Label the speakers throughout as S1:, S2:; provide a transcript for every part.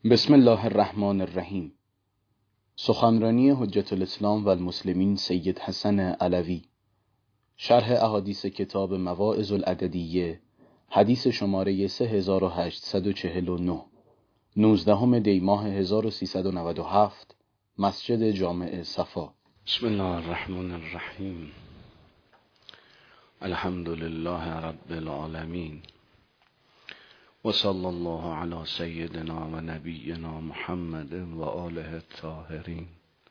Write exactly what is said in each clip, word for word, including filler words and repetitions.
S1: بسم الله الرحمن الرحیم. سخنرانی حجت الاسلام و المسلمین سید حسن علوی، شرح احادیث کتاب مواعظ العددیه، حدیث شماره سه هزار و هشتصد و چهل و نه، نوزدهم دی ماه هزار و سیصد و نود و هفت، مسجد جامع صفا.
S2: بسم الله الرحمن الرحیم. الحمد لله رب العالمین و صلی الله علی سیدنا و نبینا محمد و آله الطاهرین.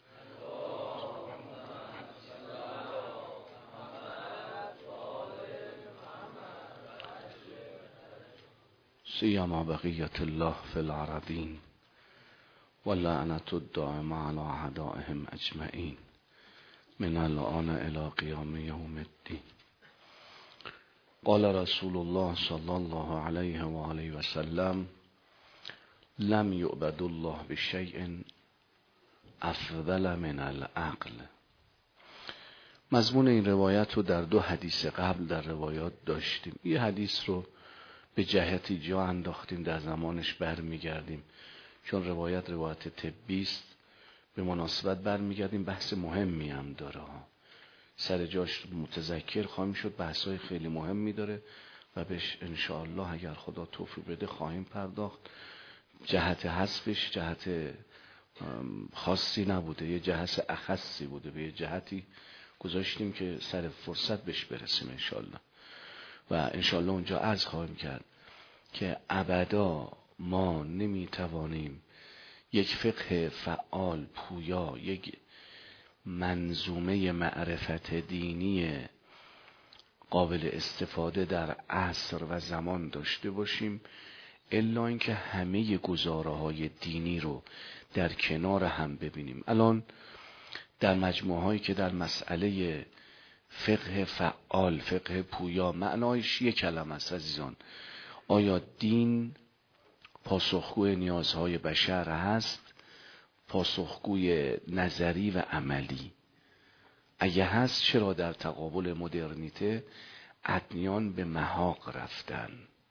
S2: سیما بقیت الله فی العربین و لعنت الدائمه علی اعدائهم اجمعین من الآن الی قیام یوم الدین. قال رسول الله صلی الله علیه و آله و سلم: لم یعبد الله بشیء افضل من العقل. مضمون این روایت رو در دو حدیث قبل در روایات داشتیم. یه حدیث رو به جهتی جا انداختیم، در زمانش برمیگردیم چون روایت روایت طبی است، به مناسبت برمیگردیم. بحث مهمی هم داره ها، سر جاش متذکر خواهیم شد. بحثای خیلی مهمی داره و بهش انشاءالله اگر خدا توفیق بده خواهیم پرداخت. جهت حذفش جهت خاصی نبوده، یه جهت اخصی بوده، به یه جهتی گذاشتیم که سر فرصت بهش برسیم انشاءالله. و انشاءالله اونجا عرض خواهیم کرد که ابدا ما نمیتوانیم یک فقه فعال پویا، یک منظومه معرفت دینی قابل استفاده در عصر و زمان داشته باشیم الا اینکه همه گزاره‌های دینی رو در کنار هم ببینیم. الان در مجموعه هایی که در مسئله فقه فعال، فقه پویا، معنایش یک کلمه است عزیزان. آیا دین پاسخگوی نیازهای بشر هست؟ پاسخگوی نظری و عملی؟ اگه هست چرا در تقابل مدرنیته ادیان به محاق رفتن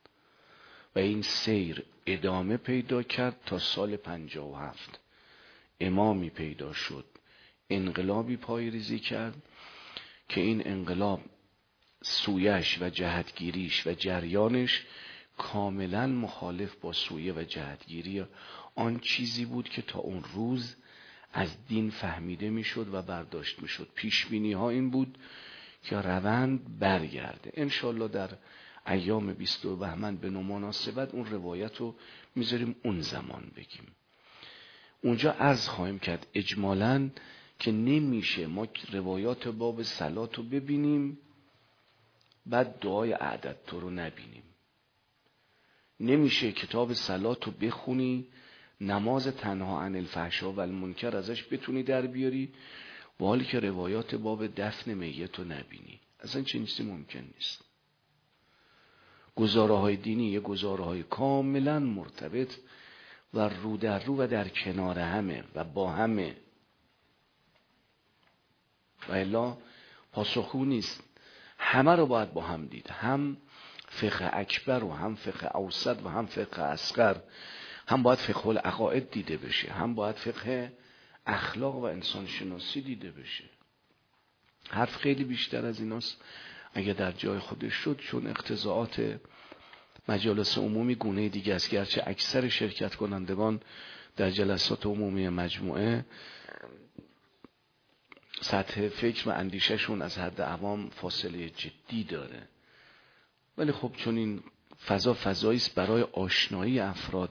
S2: و این سیر ادامه پیدا کرد تا سال پنجاه و هفت؟ امامی پیدا شد، انقلابی پایریزی کرد که این انقلاب سویش و جهتگیریش و جریانش کاملا مخالف با سویه و جهتگیری آن چیزی بود که تا اون روز از دین فهمیده میشد و برداشت میشد. پیش بینی ها این بود که روند برگرده. انشالله در ایام بیست بهمن به مناسبت اون روایت رو میذاریم اون زمان بگیم. اونجا عرض خواهیم کرد اجمالاً که نمیشه ما روایات باب صلات رو ببینیم بعد دعای اعدد تو رو نبینیم. نمیشه کتاب صلات رو بخونی، نماز تنها عن الفحشاء و المنکر ازش بتونی در بیاری و حالی که روایات باب دفن میت رو نبینی. اصلا چنین چیزی ممکن نیست. گزاره های دینی یه گزاره های کاملا مرتبط و رو در رو و در کنار همه و با همه و الا پاسخگو نیست. همه رو باید با هم دید، هم فقه اکبر و هم فقه اوسط و هم فقه اصغر. هم باید فقه العقاید دیده بشه، هم باید فقه اخلاق و انسان شناسی دیده بشه. حرف خیلی بیشتر از ایناست اگه در جای خودش شد، چون اقتضاعات مجالس عمومی گونه دیگه است. گرچه اکثر شرکت کنندگان در جلسات عمومی مجموعه سطح فکر و اندیشهشون از حد عوام فاصله جدی داره، ولی خب چون این فضا فضایی است برای آشنایی افراد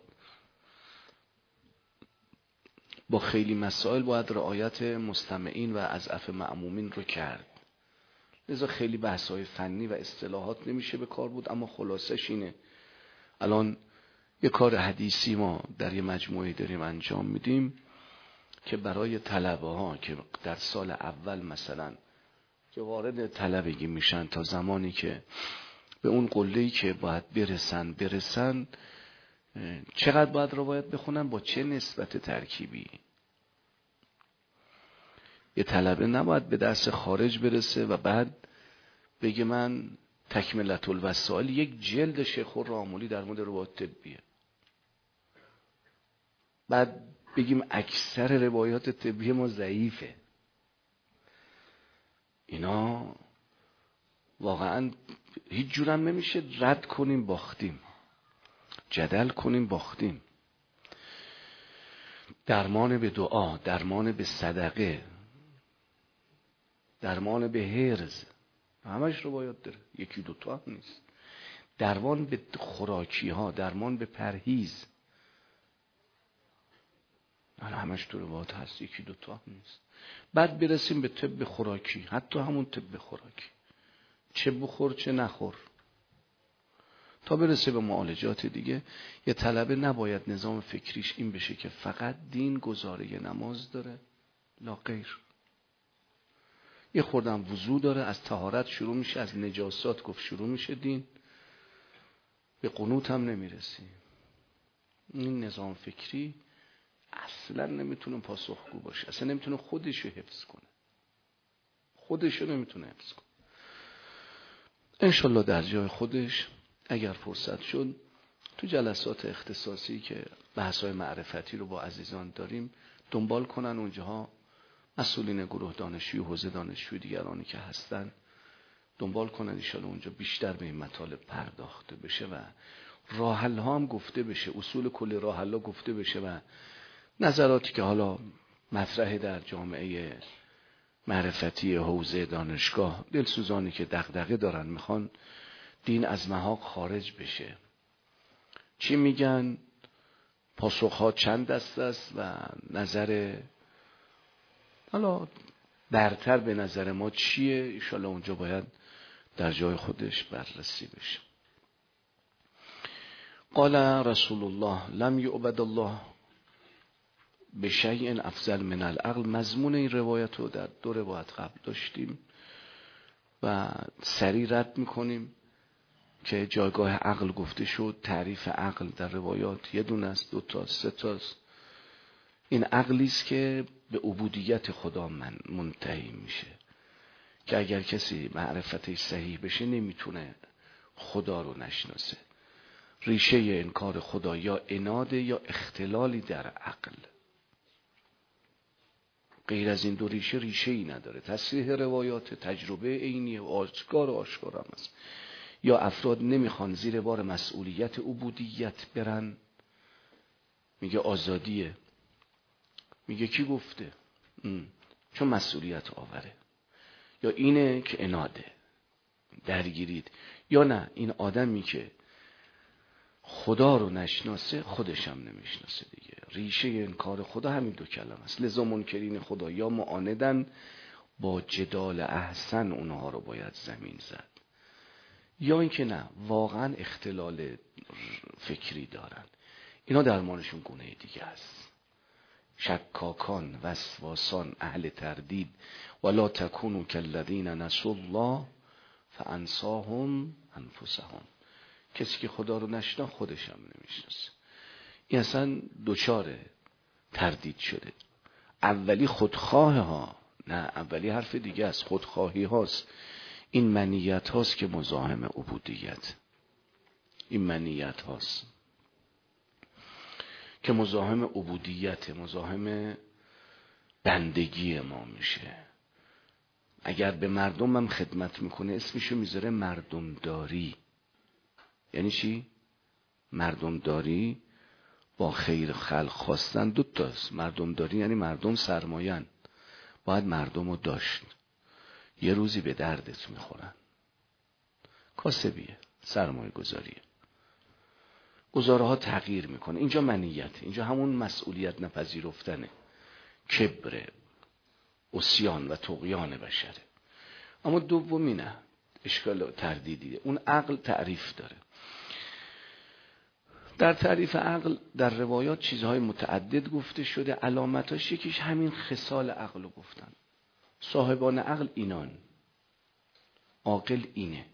S2: با خیلی مسائل باید رعایت مستمعین و اضعف مأمومین رو کرد. لذا خیلی بحث‌های فنی و اصطلاحات نمیشه به کار بود، اما خلاصش اینه. الان یه کار حدیثی ما در یه مجموعه داریم انجام میدیم که برای طلبه ها که در سال اول مثلا که وارد طلبگی میشن تا زمانی که به اون قله‌ای که باید برسن برسن چقدر باید روایت بخونن، با چه نسبت ترکیبی. یه طلبه نباید به درس خارج برسه و بعد بگه من تکملة الوسائل یک جلد شیخ الراملی در مورد روایت طبیه. بعد بگیم اکثر روایات طبی ما ضعیفه. اینا واقعا هیچ جورم نمیشه رد کنیم باختیم، جدل کنیم باختیم. درمان به دعا، درمان به صدقه، درمان به هرز، همش روایات داره، یکی دوتا هم نیست. درمان به خوراکی ها، درمان به پرهیز، همش تو روایات هست، یکی دوتا هم نیست. بعد برسیم به طب خوراکی، حتی همون طب خوراکی، چه بخور چه نخور، تا برسه به معالجات دیگه. یه طلبه نباید نظام فکریش این بشه که فقط دین گزاره نماز داره، لا غیر. یه خوردم وضو داره، از طهارت شروع میشه، از نجاسات گفت شروع میشه دین، به قنوت هم نمیرسیم. این نظام فکری اصلا نمیتونه پاسخگو باشه، اصلا نمیتونه خودشو حفظ کنه، خودشو نمیتونه حفظ کنه. انشالله در جای خودش اگر فرصت شد تو جلسات اختصاصی که بحث‌های معرفتی رو با عزیزان داریم دنبال کنن، اونجاها مسئولین گروه دانشجوی، حوزه دانشجوی دیگرانی که هستن دنبال کنن، انشالله اونجا بیشتر به این مطالب پرداخته بشه و راه حل ها هم گفته بشه، اصول کلی راه حل ها گفته بشه و نظراتی که حالا مطرح در جامعه معرفتی حوزه دانشگاه، دلسوزانی که دغدغه دارن میخوان دین از محاق خارج بشه، چی میگن، پاسخها چند دست است و نظر حالا برتر به نظر ما چیه، انشالله اونجا باید در جای خودش بررسی بشه. قال رسول الله لم یعبد الله بشیء افضل من العقل. مضمون این روایت رو در دو روایت قبل داشتیم و سریع رد میکنیم که جایگاه عقل گفته شد. تعریف عقل در روایات یه دونه است، دو تا، سه تاست. این عقلی است که به عبودیت خدا من منتهی میشه، که اگر کسی معرفتش صحیح بشه نمیتونه خدا رو نشناسه. ریشه انکار خدا یا عناد یا اختلالی در عقل، غیر از این دو ریشه ریشه ای نداره. تصحیح روایات تجربه عینی و آشکار و آشکار هم است. یا افراد نمیخوان زیر بار مسئولیت عبودیت برن، میگه آزادیه، میگه کی گفته؟ ام. چون مسئولیت آوره. یا اینه که عناده، درگیرید. یا نه، این آدمی که خدا رو نشناسه خودش هم نمیشناسه دیگه. ریشه انکار خدا همین دو کلمه است. لذا منکرین خدا یا معاندن، با جدال احسن اونها رو باید زمین زد، یا اینکه نه واقعا اختلال فکری دارن، اینا درمانشون گونه دیگه است. شکاکان، وسواسان، اهل تردید. ولا تکونوا کالذین نسوا الله فانساهم انفسهم. کسی که خدا رو نشنا خودش هم نمیشناسه. این اصلا دوچار تردید شده. اولی خودخواه ها، نه اولی حرف دیگه است، خودخواهی هاست. این منیت هاست که مزاحم عبودیت، این منیت هاست که مزاحم عبودیت، مزاحم بندگی ما میشه. اگر به مردم هم خدمت میکنه اسمشو میذاره مردم داری. یعنی چی؟ مردم داری با خیر خلق خواستن دو تاست. مردم داری یعنی مردم سرمایه‌اند، باید مردم رو داشت، یه روزی به دردت میخورن. کاسبیه، سرمایه گذاریه. گزاره ها تغییر میکنه. اینجا منیت، اینجا همون مسئولیت نپذیرفتنه، کبر، عصیان و طغیان بشره. اما دومی نه، اشکال تردیدیه. اون عقل تعریف داره. در تعریف عقل در روایات چیزهای متعدد گفته شده. علامتاش یکیش همین خصال عقل رو گفتن. صاحبان عقل اینان، عاقل اینه،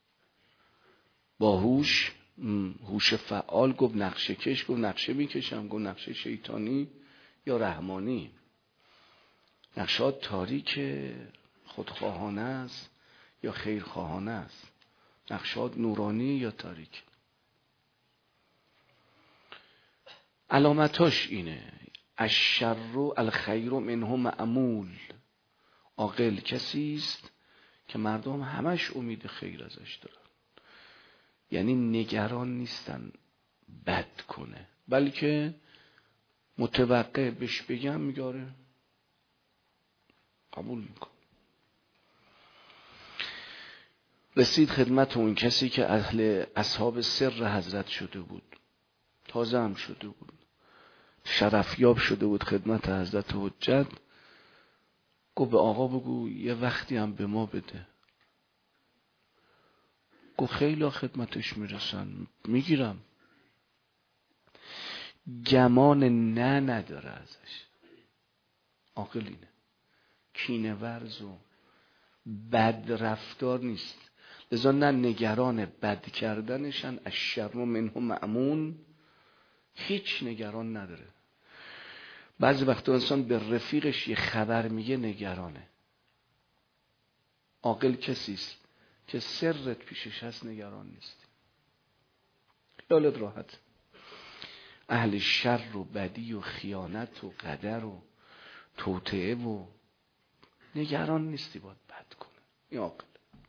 S2: با هوش، هوش فعال، گفت نقشه کش، گفت نقشه میکشم، گفت نقشه شیطانی یا رحمانی. نقشات تاریک خودخواهانه است یا خیرخواهانه است، نقشات نورانی یا تاریک. علامتاش اینه: الشر الخیر منه معمول. عاقل کسی است که مردم همش امید خیر ازش دارن، یعنی نگران نیستن بد کنه، بلکه متوقع بهش بگم میگاره قبول میکن. رسید خدمت اون کسی که اهل اصحاب سر حضرت شده بود، تازه هم شده بود، شرفیاب شده بود خدمت حضرت حجت. گفت به آقا بگو یه وقتی هم به ما بده. گفت خیلی خدمتش میرسن، میگیرم. گمان نه نداره ازش. عاقل اینه، کینه ورز و بد رفتار نیست، لذا نه نگران بد کردنشن. الشر منه مأمون، هیچ نگران نداره. بعضی وقتا انسان به رفیقش یه خبر میگه نگرانه. عاقل کسی است که سرت پیشش هست نگران نیست، خیالت راحت. اهل شر و بدی و خیانت و قدر و توطئه و نگران نیستی باید بد کنه. این عاقل.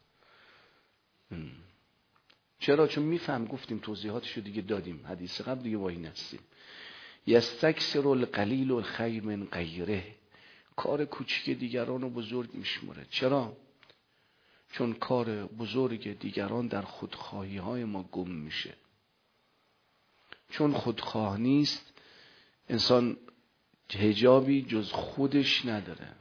S2: چرا؟ چون میفهم. گفتیم توضیحاتشو دیگه دادیم، حدیث قبل دیگه با این هستیم. یستکثر القلیل الخیر من غیره. کار کوچیک دیگران رو بزرگ میشمره. چرا؟ چون کار بزرگ دیگران در خودخواهی های ما گم میشه. چون خودخواه نیست انسان حجابی جز خودش نداره.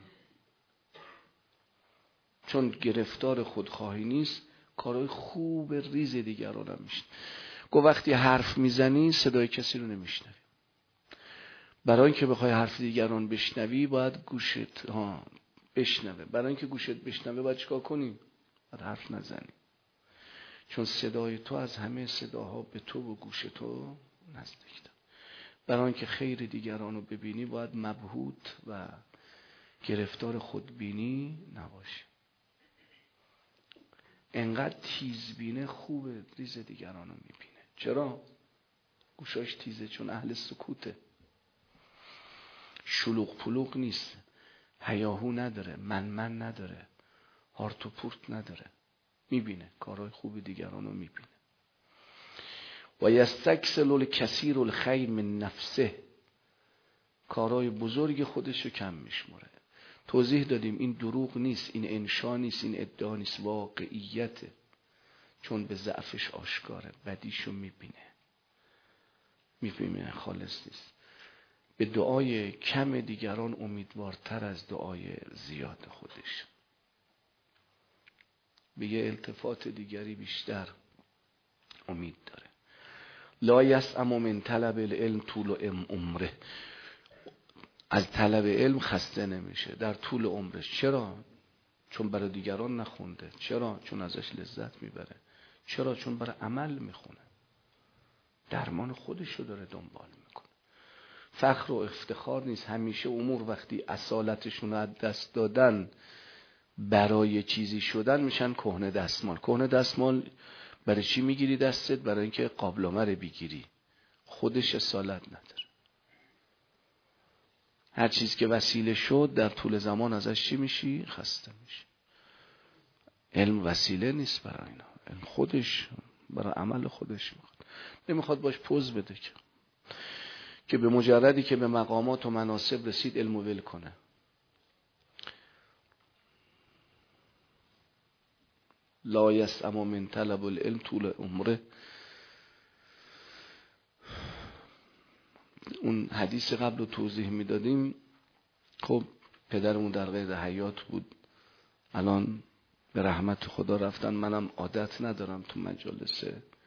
S2: چون گرفتار خودخواهی نیست کارهای خوب ریز دیگران هم میشه. گو وقتی حرف میزنی صدای کسی رو نمیشنوی. برای اینکه بخوای حرف دیگران بشنوی باید گوشت ها بشنوه. برای اینکه گوشت بشنوه باید چیکار کنی؟ باید حرف نزنی. چون صدای تو از همه صداها به تو و گوش تو نزدیک‌تر. برای اینکه خیر دیگران رو ببینی باید مبهوت و گرفتار خودبینی نباشی. انقدر تیزبینه خوبه ریز دیگران رو میبینه. چرا؟ گوشاش تیزه، چون اهل سکوته، شلوغ پلوغ نیست، هیاهو نداره، من من نداره، هارت و پورت نداره، میبینه کارهای خوب دیگران رو میبینه. و یستکثر الکثیر الخیر من نفسه. کارهای بزرگ خودش رو کم میشمره. توضیح دادیم این دروغ نیست، این انشا نیست، این ادعا نیست، واقعیته. چون به ضعفش آشکاره، بدیشو میبینه، میبینه خالص نیست. به دعای کم دیگران امیدوارتر از دعای زیاد خودش. به یه التفات دیگری بیشتر امید داره. لا یسأم من طلب العلم طول عمره. از طلب علم خسته نمیشه در طول عمرش. چرا؟ چون برای دیگران نخونده. چرا؟ چون ازش لذت میبره. چرا؟ چون برای عمل میخونه، درمان خودشو داره دنبال میکنه. فخر و افتخار نیست. همیشه امور وقتی اصالتشون رو از دست دادن برای چیزی شدن میشن کهنه دستمال. کهنه دستمال برای چی میگیری دستت؟ برای اینکه قابلمه رو بگیری، خودش اصالت نداره. هر چیز که وسیله شد در طول زمان ازش چی میشی؟ خسته میشی. علم وسیله نیست برای اینا. علم خودش برای عمل خودش میخواد. نمیخواد باش پوز بده که که به مجردی که به مقامات و مناصب رسید علم ول کنه. لا یسأم من طلب العلم طول عمره. اون حدیث قبل رو توضیح میدادیم. خب پدرمون در قید حیات بود، الان به رحمت خدا رفتن. منم عادت ندارم تو مجالس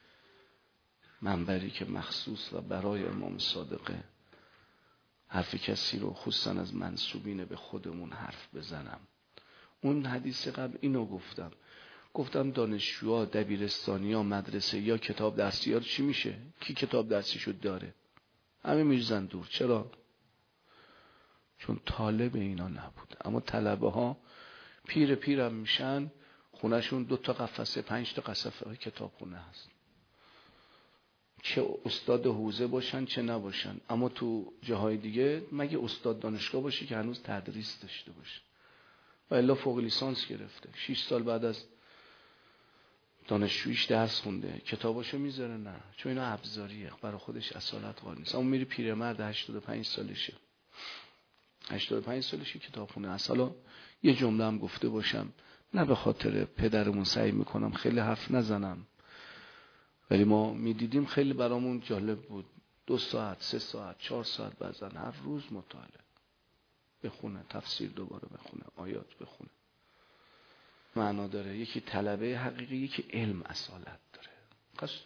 S2: منبری که مخصوص و برای امام صادقه حرف کسی رو خصوصا از منسوبین به خودمون حرف بزنم. اون حدیث قبل اینو گفتم گفتم دانشجوها، دبیرستانیا، مدرسه یا کتاب درسی ها چی میشه؟ کی کتاب درسی شد داره؟ همه میرزن دور. چرا؟ چون طالب اینا نبود. اما طلبه ها پیر پیرم میشن، خونهشون دو تا قفسه پنج تا قفسه های کتاب خونه هست. چه استاد حوزه باشن چه نباشن، اما تو جاهای دیگه مگه استاد دانشگاه باشه که هنوز تدریس داشته باشه و الا فوق لیسانس گرفته، شش سال بعد از دانشجویش درس خونده کتاباشو میذاره؟ نه، چون اینا ابزاریه، برای خودش اصالت قائل نیست. اما میری پیرمرد هشتاد و پنج سالشه هشتاد و پنج سالشه کتابخونه است. حالا یه جمله هم گفته باشم، نه به خاطر پدرمون سعی میکنم خیلی حرف نزنم، ولی ما میدیدیم خیلی برامون جالب بود، دو ساعت سه ساعت چهار ساعت بعضا هر روز مطالعه بخونه، تفسیر دوباره بخونه، آیات بخونه. معنا داره. یکی طلبه حقیقی، یکی علم اصالت داره. قصد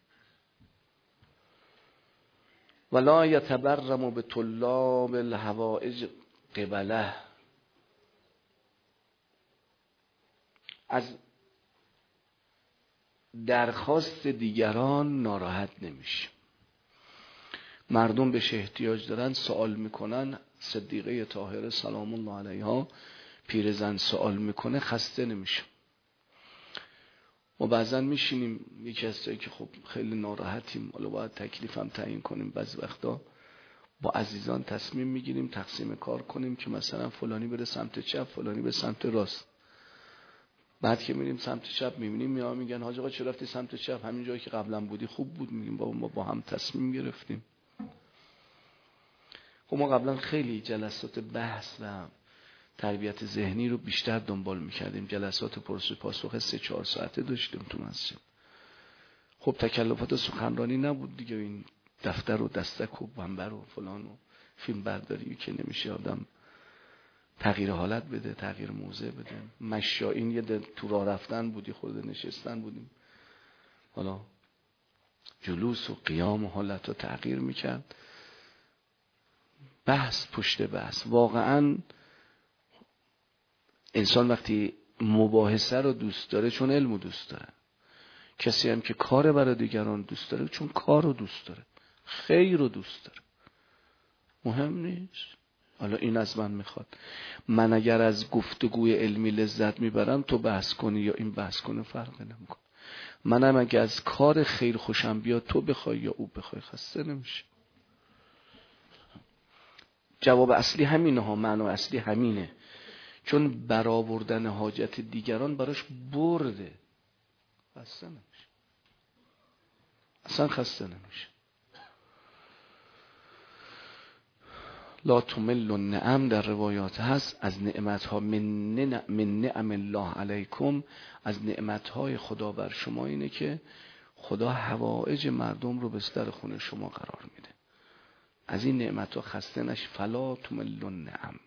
S2: ولا یتبرم به طلاب الحوائج قبله، از درخواست دیگران ناراحت نمیشه. مردم بهش احتیاج دارن سوال میکنن، صدیقه طاهره سلام الله علیها پیرزن سوال میکنه خسته نمیشه. ما بعضا میشینیم یکی از تایی که خب خیلی ناراحتیم، حالا باید تکلیفم تعیین کنیم، بعضی وقتا با عزیزان تصمیم میگیریم تقسیم کار کنیم که مثلا فلانی بره سمت چپ فلانی به سمت راست. بعد که میریم سمت چپ میبینیم میاد میگن حاج آقا چرا رفتی سمت چپ؟ همین جایی که قبلا بودی خوب بود. میگیم بابا ما با هم تصمیم گرفتیم. خب ما قبلا خیلی جلسات بحث و تربیت ذهنی رو بیشتر دنبال میکردیم، جلسات پرسش پاسخ سه چهار ساعته داشتیم تو مسجد. خب تکلفات سخنرانی نبود دیگه، این دفتر و دستک و بنبر و فلان و فیلم برداری که نمیشه آدم تغییر حالت بده، تغییر موضع بده. مشایین یه تو راه رفتن بودی، خورده نشستن بودیم، حالا جلوس و قیام و حالت رو تغییر میکرد. بحث پشت بحث. واقعا انسان وقتی مباحثه رو دوست داره چون علم رو دوست داره، کسی هم که کار برای دیگران دوست داره چون کار رو دوست داره، خیر رو دوست داره. مهم نیست حالا این از من میخواد، من اگر از گفتگوی علمی لذت میبرم تو بحث کنی یا این بحث کنه فرقی نمیکنه. منم اگر از کار خیر خوشم بیاد تو بخوای یا او بخوای خسته نمیشه. جواب اصلی همینه ها، معنا اصلی همینه، چون برآوردن حاجت دیگران براش برده، خسته نمیشه، اصلا خسته نمیشه. لا تمل النعم در روایات هست، از نعمتها من نعم الله علیکم، از نعمتهای خدا بر شما اینه که خدا حوائج مردم رو به در خونه شما قرار میده. از این نعمتها خسته نش. فلا تمل النعم،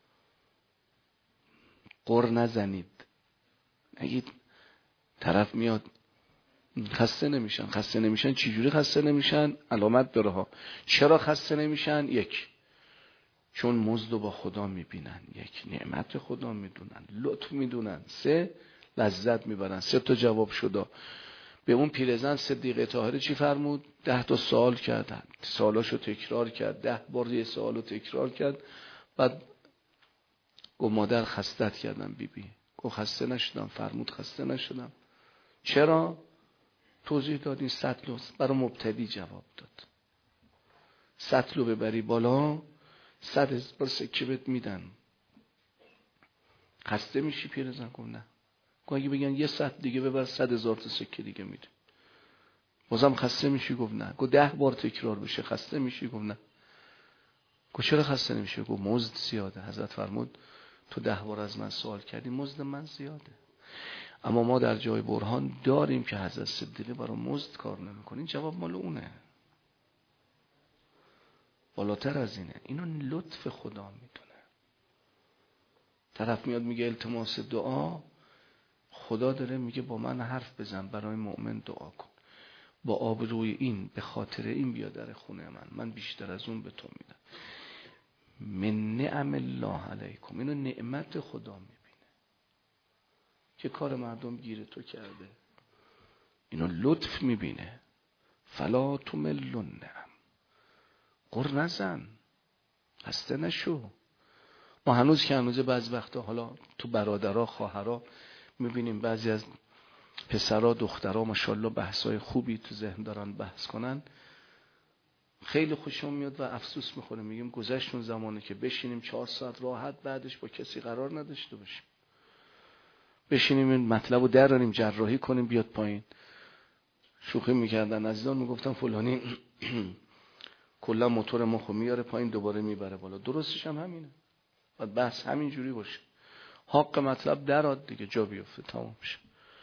S2: قر نزنید. نگید طرف میاد خسته نمیشن. خسته نمیشن چجوری خسته نمیشن؟ علامت داره ها. چرا خسته نمیشن؟ یک، چون مزد با خدا میبینن، یک نعمت خدا میدونن، لطف میدونن. سه، لذت میبرن. سه تا جواب شده. به اون پیرزن صدیقه طاهره چی فرمود؟ ده تا سوال کردن، سوالاشو تکرار کرد، ده بار یه سوالو تکرار کرد. بعد گفت مادر خستت کردم بی بی. گفت خسته نشدم. فرمود خسته نشدم. چرا؟ توضیح دادین. سطلو برای مبتدی جواب داد. سطلو ببری بالا صد هزار سکه بهت میدن. خسته میشی؟ پیرزن گفت نه. گفت اگه بگن یه صد دیگه ببر صد هزار تا سکه دیگه میده. بازم خسته میشی؟ گفت نه. گفت ده بار تکرار بشه خسته میشی؟ گفت نه. گفت چرا خسته نمیشه؟ گفت مزد زیاده. حضرت فرمود تو ده بار از من سوال کردی، مزد من زیاده. اما ما در جای برهان داریم که حضرت صدیقه برای مزد کار نمیکنه. این جواب مال اونه، بالاتر از اینه. اینو لطف خدا میدونه. طرف میاد میگه التماس دعا، خدا داره میگه با من حرف بزن، برای مؤمن دعا کن، با آبروی این به خاطر این بیا در خونه من، من بیشتر از اون به تو میدم. من نعم الله علیکم، اینو نعمت خدا میبینه که کار مردم گیر تو کرده. اینو لطف میبینه. فلا تمل النعم، قر نزن، خسته نشو. ما هنوز که هنوز بعضی وقتا حالا تو برادرها خواهرها میبینیم بعضی از پسرا دخترا ماشاءالله بحثای خوبی تو ذهن دارن بحث کنن، خیلی خوشم میاد و افسوس میخوره. میگیم گذشت اون زمانی که بشینیم چهار ساعت راحت بعدش با کسی قرار نداشته باشیم، بشینیم این مطلب رو دراریم جراحی کنیم بیاد پایین. شوخی میکردن عزیزان، میگفتن فلانی کلا موتور مخو میاره پایین دوباره میبره بالا. درستش هم همینه، باید بحث همین جوری باشه، حق مطلب دراد دیگه، جا بیفته تمام شه.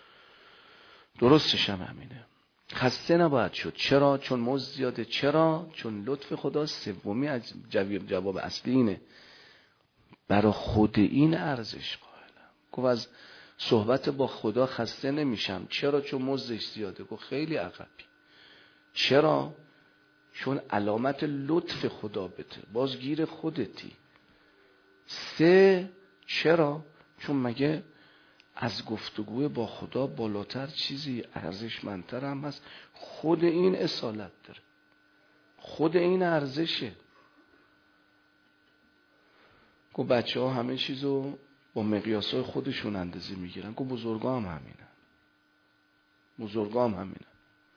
S2: درستش هم همینه. خسته نباید شد. چرا؟ چون مزد زیاده. چرا؟ چون لطف خدا. سومی از جواب اصلی اینه، برای خود این ارزش قائلم. گفت از صحبت با خدا خسته نمیشم. چرا؟ چون مزدش زیاده. گفت خیلی عقبی. چرا؟ چون علامت لطف خدا بده، باز گیر خودتی. سه، چرا؟ چون مگه از گفتگوی با خدا بالاتر چیزی ارزشمندتر هم هست؟ خود این اصالت داره، خود این ارزشه. گفت بچه ها همه چیزو با مقیاس های خودشون اندازه میگیرن. گفت بزرگا هم همینه، بزرگا هم همینه،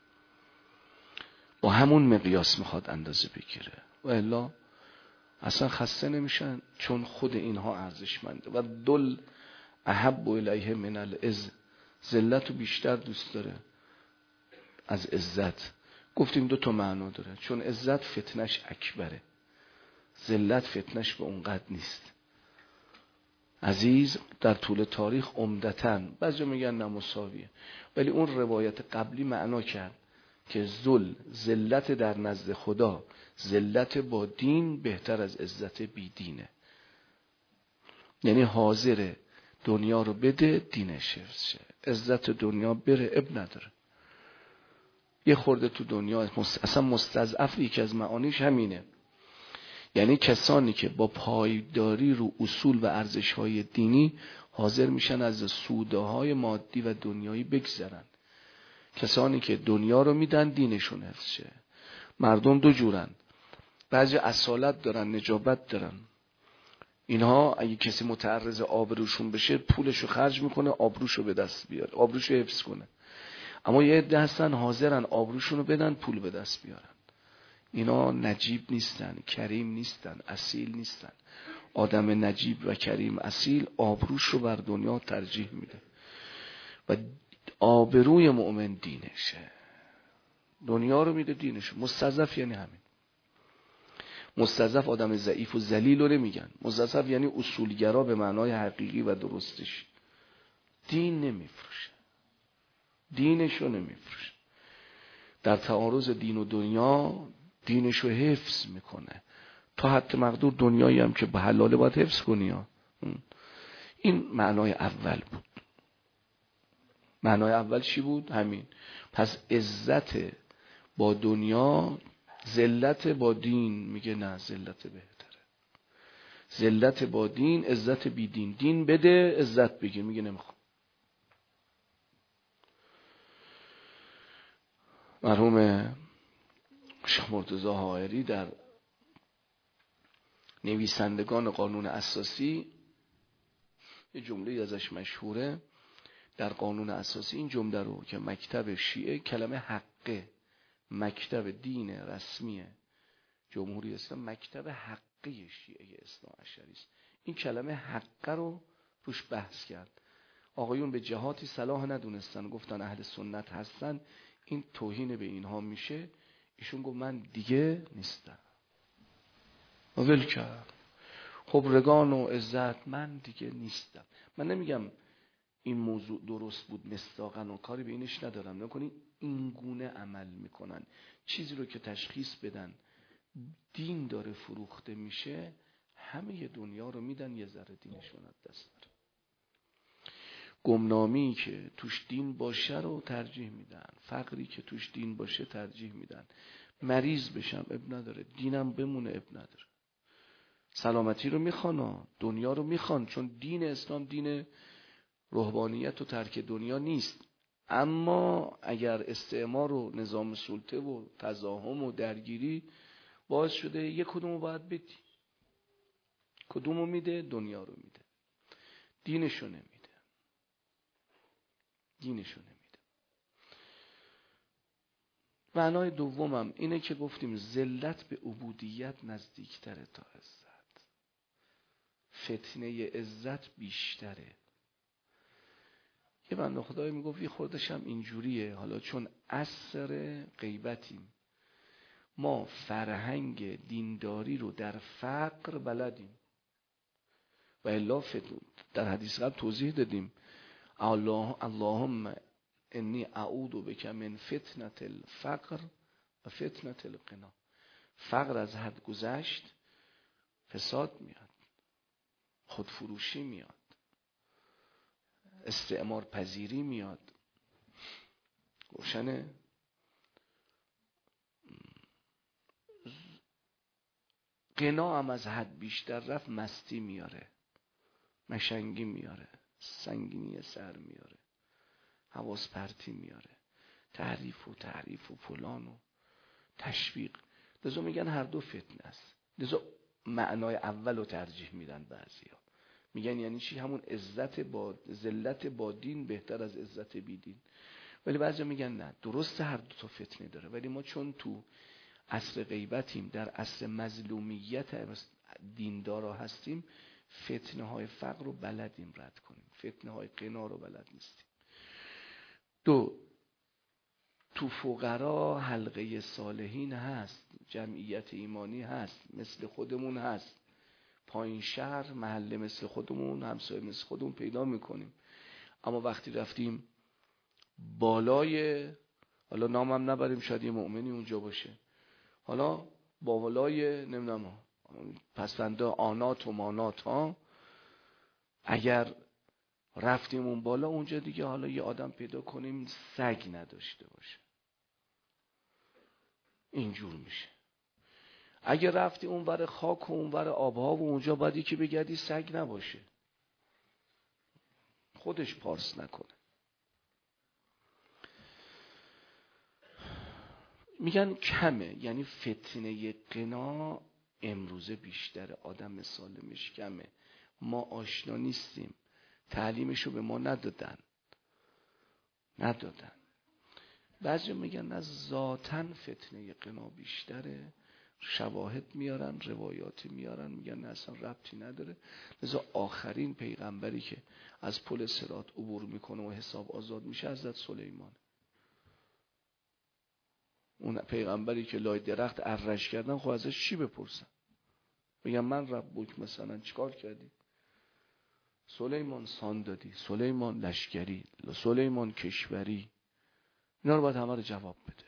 S2: با همون مقیاس میخواد اندازه بگیره و الا اصلا خسته نمیشن، چون خود اینها ارزشمنده. و دل احب الیه من العز، ذلت رو بیشتر دوست داره از عزت. گفتیم دو تا معنا داره، چون عزت فتنش اکبره، ذلت فتنش به اونقدر نیست. عزیز در طول تاریخ عمدتاً بعضی میگن نمساویه، ولی اون روایت قبلی معنا کرد که ذل، ذلت در نزد خدا، ذلت با دین بهتر از عزت بی دینه. یعنی حاضره دنیا رو بده دینش حفظ شه، عزت دنیا بره اب نداره. یه خورده تو دنیا اصلا مستضعف، یکی از معانیش همینه. یعنی کسانی که با پایداری رو اصول و ارزش‌های دینی حاضر میشن از سودهای مادی و دنیایی بگذرن. کسانی که دنیا رو میدن دینشون حفظ شه. مردم دو جورن، بعضی اصالت دارن، نجابت دارن. اینها اگه کسی متعرض آبروشون بشه پولشو خرج میکنه آبروشو به دست بیاره، آبروشو حفظ کنه. اما یه عده هستن حاضرن آبروشونو بدن پول به دست بیارن. اینا نجیب نیستن، کریم نیستن، اصیل نیستن. آدم نجیب و کریم اصیل آبروش رو بر دنیا ترجیح میده و آبروی مؤمن دینشه، دنیا رو میده دینشه. مستضعف یعنی همین. مستضعف آدم ضعیف و ذلیل رو نمیگن، مستضعف یعنی اصولگرا به معنای حقیقی و درستش. دین نمیفروشه، دینشو نمیفروشه. در تعارض دین و دنیا دینشو حفظ میکنه تا حد مقدور. دنیایی هم که به حلاله باید حفظ کنی. این معنای اول بود. معنای اول چی بود؟ همین. پس عزت با دنیا، ذلت با دین. میگه نه، ذلت بهتره. ذلت با دین، عزت بی دین. دین بده عزت بگیر. میگه نمیخوام. مرحوم شاه مرتضی حائری در نویسندگان قانون اساسی یه جمله ازش مشهوره. در قانون اساسی این جمله رو که مکتب شیعه، کلمه حقه، مکتب دین رسمی جمهوری اسلامی، مکتب حقه شیعه اثنا عشری است. این کلمه حقه رو روش بحث کرد. آقایون به جهاتی صلاح ندونستن، گفتن اهل سنت هستن، این توهین به اینها میشه. ایشون گفت من دیگه نیستم، ول کرد. خب رگان و عزت، من دیگه نیستم. من نمیگم این موضوع درست بود مصداقاً و کاری به اینش ندارم، نکنی این گونه عمل میکنن. چیزی رو که تشخیص بدن دین داره فروخته میشه، همه دنیا رو میدن، یه ذره دینشون از دست داره. گمنامی که توش دین باشه رو ترجیح میدن، فقری که توش دین باشه ترجیح میدن. مریض بشم اب نداره، دینم بمونه اب نداره. سلامتی رو میخوان، دنیا رو میخوان، چون دین اسلام دین روحانیت و ترک دنیا نیست. اما اگر استعمار و نظام سلطه و تزاحم و درگیری باعث شده یک کدومو باید بدی، کدومو میده؟ دنیا رو میده، دینشو نمیده، دینشو نمیده. معنای دومم اینه که گفتیم ذلت به عبودیت نزدیکتره تا عزت، فتنه عزت بیشتره. یه بنده خدایی میگفت یه خوردش هم اینجوریه، حالا چون عصر غیبتیم ما فرهنگ دینداری رو در فقر بلدیم و الا فتن در حدیث قبل توضیح دادیم الله اللهم انی اعوذ بک من فتنة الفقر و فتنة الغنا. فقر از حد گذشت، فساد میاد، خودفروشی میاد، استعمار پذیری میاد، روشنه. غنا هم از حد بیشتر رفت، مستی میاره، مشنگی میاره، سنگینی سر میاره، حواس پرتی میاره، تعریف و تعریف و فلان و تشویق. لذا میگن هر دو فتنه است. لذا معنای اول رو ترجیح میدن بعضیا، میگن یعنی چی؟ همون عزت با ذلت با دین بهتر از عزت بی دین. ولی بعضیا میگن نه، درست هر دو تا فتنه داره، ولی ما چون تو عصر غیبتیم، در عصر مظلومیت دیندارا هستیم، فتنه های فقر رو بلدیم رد کنیم، فتنه های غنا رو بلد نیستیم. دو، تو فقرا حلقه صالحین هست، جمعیت ایمانی هست، مثل خودمون هست، پایین شهر محله مثل خودمون، همسایه مثل خودمون پیدا میکنیم. اما وقتی رفتیم بالای، حالا نامم نبریم، شاید یه مؤمنی اونجا باشه، حالا بالای نمیدونم پسنده آنات و مانات ها، اگر رفتیم اون بالا، اونجا دیگه حالا یه آدم پیدا کنیم سگ نداشته باشه، اینجور میشه. اگر رفتی اون ور خاک و اون ور آبها و اونجا باید یکی بگردی سگ نباشه، خودش پارس نکنه. میگن کمه، یعنی فتنه غنا امروزه بیشتره، آدم سالمش کمه، ما آشنا نیستیم، تعلیمشو به ما ندادن ندادن بعضی میگن نه، ذاتن فتنه غنا بیشتره، شواهد میارن، روایاتی میارن، میگن نه اصلا ربطی نداره. لذا آخرین پیغمبری که از پل صراط عبور میکنه و حساب آزاد میشه حضرت سلیمان. اون پیغمبری که لای درخت ارش کردن، خب ازش چی بپرسن؟ میگن من ربک، مثلا چیکار کردی؟ سلیمان سان دادی، سلیمان لشکری، سلیمان کشوری. اینا رو باید همه رو جواب بده،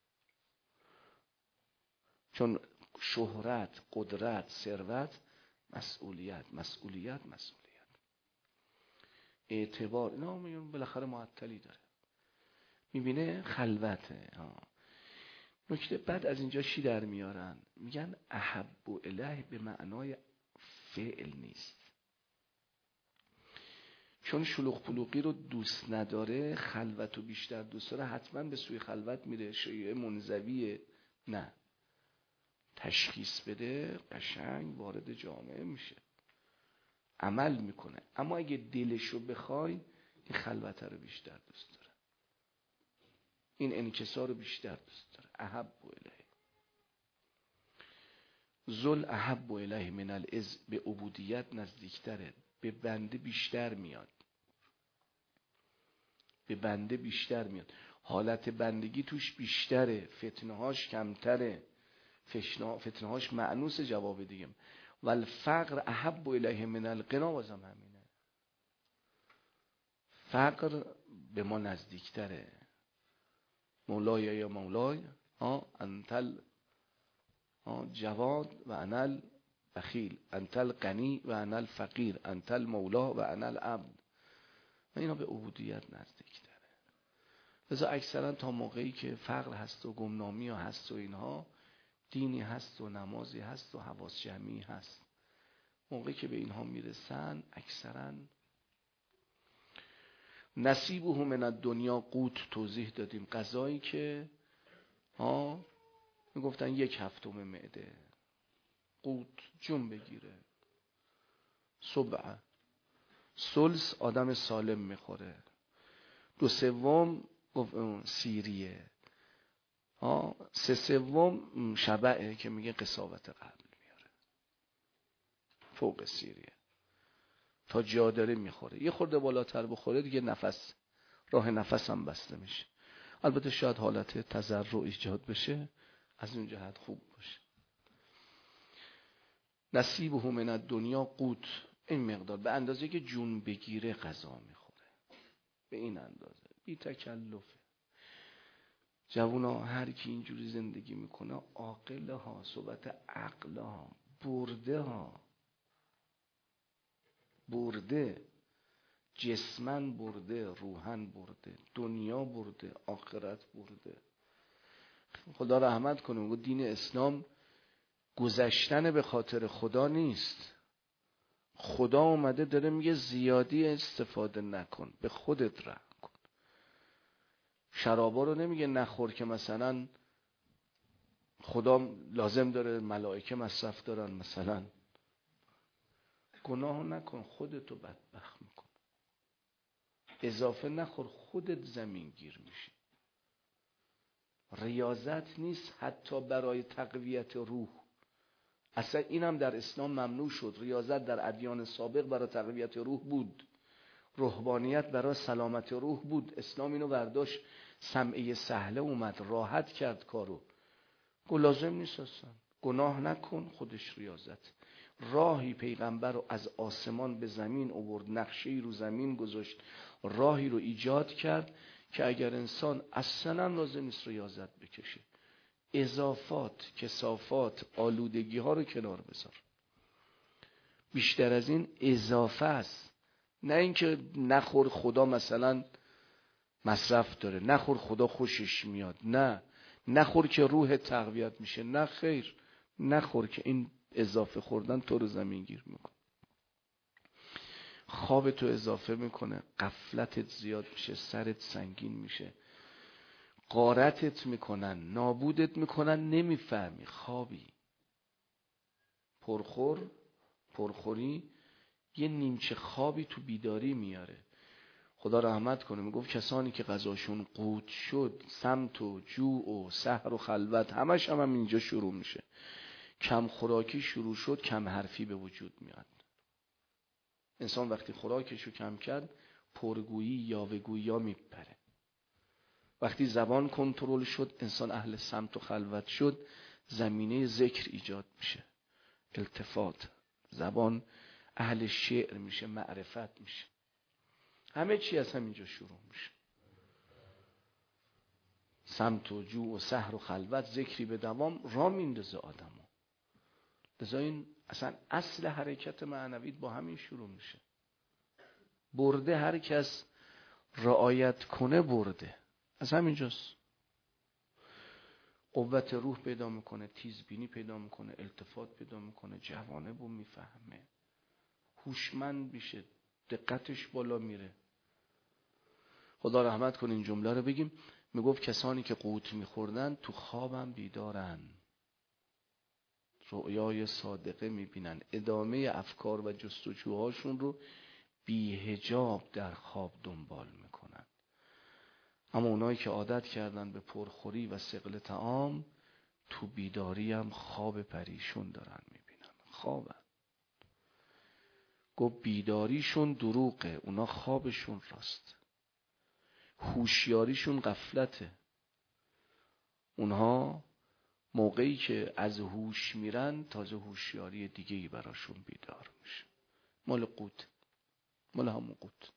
S2: چون شهرت، قدرت، ثروت، مسئولیت مسئولیت مسئولیت اعتبار، اینا میگن بالاخره معطلی داره، میبینه خلوته. نکته بعد از اینجا چی در میارن؟ میگن احب الیه به معنای فعل نیست، چون شلوغ پلوغی رو دوست نداره، خلوت رو بیشتر دوست داره، حتما به سوی خلوت میره، شیعه منزویه. نه، تشخیص بده، قشنگ وارد جامعه میشه، عمل میکنه. اما اگه دلشو بخوای، این خلوت رو بیشتر دوست داره، این انکسار رو بیشتر دوست داره. احب الیه، ذل احب الیه من العز، به عبودیت نزدیکتره، به بنده بیشتر میاد، به بنده بیشتر میاد، حالت بندگی توش بیشتره، فتنهاش کمتره، فتنهاش مأنوس. جواب دیگه والفقر احب الیه من الغنا، بازم همینه، فقر به ما نزدیکتره. مولای یا مولای، انتل جواد و انل بخیل، انتل غنی و انل فقیر، انتل مولا و انل عبد. و اینا به عبودیت نزدیکتره. لذا اکثرا تا موقعی که فقر هست و گمنامی هست و اینها، دینی هست و نمازی هست و حواس جمعی هست. موقعی که به اینها میرسن، اکثرا نصیبه من الدنیا قوت، توضیح دادیم، غذایی که ها میگفتن یک هفتم معده قوت جون بگیره، سبعه سلس آدم سالم میخوره، دو سوم سیریه، ها سه سوم شبعه که میگه قساوت قلب میاره، فوق سیریه، تا جا داره میخوره. یه خورده بالاتر بخوره دیگه نفس، راه نفس هم بسته میشه. البته شاید حالت تضرع ایجاد بشه، از اون جهت خوب باشه. نصیبه من الدنیا قوت، این مقدار به اندازه که جون بگیره غذا میخوره، به این اندازه، بی تکلفه. جوونا هر کی اینجوری زندگی میکنه عاقل ها، صحبت عقل ها، برده ها، برده، جسمن برده، روحن برده، دنیا برده، آخرت برده. خدا رحمت کنه، میگه دین اسلام گذشتن به خاطر خدا نیست. خدا اومده داره میگه زیادی استفاده نکن، به خودت رحم کن. شرابا رو نمیگه نخور که مثلا خدا لازم داره ملائکه مصرف دارن، مثلا گناه نکن، خودتو بدبخت میکن. اضافه نخور، خودت زمین گیر میشی. ریاضت نیست حتی برای تقویت روح، اصلا اینم در اسلام ممنوع شد. ریاضت در ادیان سابق برای تقویت روح بود، روحانیت برای سلامت روح بود. اسلام اینو برداشت، سمعه سهله اومد، راحت کرد کارو. گو لازم نیست اصلا، گناه نکن، خودش ریاضت. راهی پیغمبر رو از آسمان به زمین آورد، نقشه‌ای رو زمین گذاشت، راهی رو ایجاد کرد که اگر انسان اصلا لازم نیست ریاضت بکشه، اضافات، کثافات، آلودگی ها رو کنار بذار. بیشتر از این اضافه است، نه اینکه نخور خدا مثلا مصرف داره، نخور خدا خوشش میاد، نه نخور که روح تقویت میشه، نه خیر، نخور که این اضافه خوردن تو رو زمین گیر میکنه، خواب تو اضافه میکنه، غفلتت زیاد میشه، سرت سنگین میشه، غارتت میکنن، نابودت میکنن، نمیفهمی، خوابی. پرخور، پرخوری یه نیمچه خوابی تو بیداری میاره. خدا رحمت کنه، میگفت کسانی که غذاشون قوت شد، سمت و جوع و سحر و خلوت همش هم, هم اینجا شروع میشه. کم خوراکی شروع شد، کم حرفی به وجود میاد. انسان وقتی خوراکشو کم کرد، پرگویی، یاوه‌گویی یا میپره. وقتی زبان کنترل شد، انسان اهل سمت و خلوت شد، زمینه ذکر ایجاد میشه، التفات، زبان اهل شعر میشه، معرفت میشه، همه چی از همینجا شروع میشه. سمت و جوع و سحر و خلوت، ذکری به دوام را میندازه آدمو. لذا این اصلا اصل حرکت معنوی با همین شروع میشه. برده هر کس رعایت کنه برده، از همینجاست. قوت روح پیدا میکنه، تیزبینی پیدا میکنه، التفات پیدا میکنه، جوانب رو میفهمه، هوشمند میشه، دقتش بالا میره. خدا رحمت کنه این جمله رو بگیم، میگفت کسانی که قوت میخوردن تو خوابم بیدارن، رؤیای صادقه میبینن، ادامه افکار و جستجوهاشون رو بی حجاب در خواب دنبال میکنن. اما اونایی که عادت کردن به پرخوری و ثقل طعام، تو بیداری هم خواب پریشون دارن میبینن، خوابن. گفت بیداریشون دروغه، اونا خوابشون راست. هوشیاریشون غفلته، اونها موقعی که از هوش میرن تازه هوشیاری دیگه‌ای براشون بیدار میشه. مال قوت، مال همون قوت.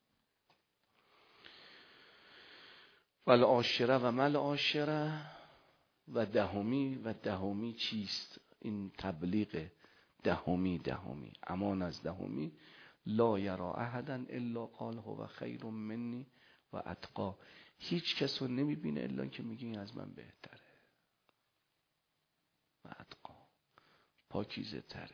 S2: ول عاشره و مل عاشره و دهمی، و دهمی چیست؟ این تبلیغ دهمی، دهمی امان از دهمی. لا یرا احدا الا قال هو خیر منی و اتقا. هیچ کس رو نمیبینه الا که میگه این از من بهتره و اتقا، پاکیزه تره.